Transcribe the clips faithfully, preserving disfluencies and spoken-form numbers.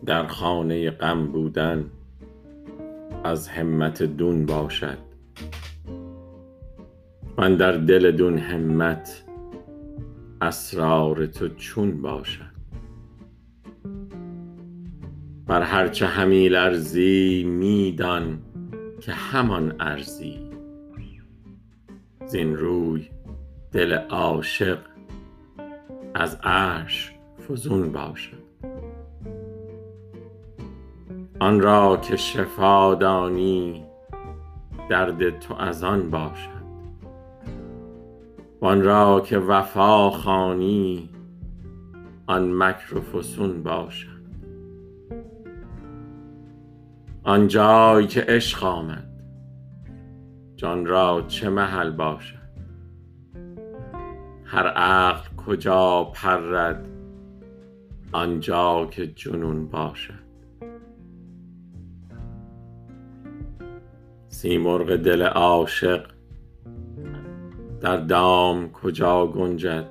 در خانه غم بودن از همت دون باشد، من در دل دون همت اسرار تو چون باشد. بر هرچه همی لرزی می دان که همان ارزی، زین روی دل عاشق از عرش فزون باشد. آن را که شفا دانی درد تو از آن باشد، وآن را که وفا خوانی آن مکر و فسون باشد. آن جای که عشق آمد جان را چه محل باشد، هر عقل کجا پرد آنجا که جنون باشد. سیمرغ دل عاشق در دام کجا گنجد،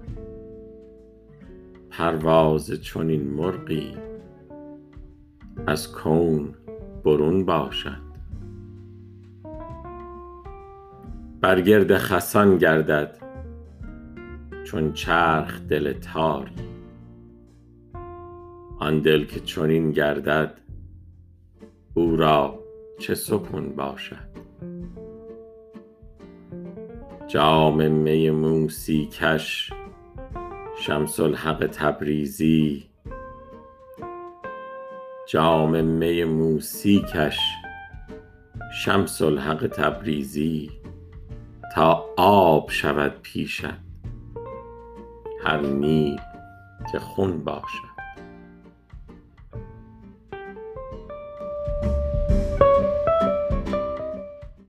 پرواز چنین مرغی از کون برون باشد. بر گرد خسان گردد چون چرخ دل تاری، آن دل که چنین گردد او را چه سکون باشد. جام می موسی کش شمس الحق تبریزی، جام می موسی کش شمس الحق تبریزی، تا آب شود پیشت هر نیل که خون باشد.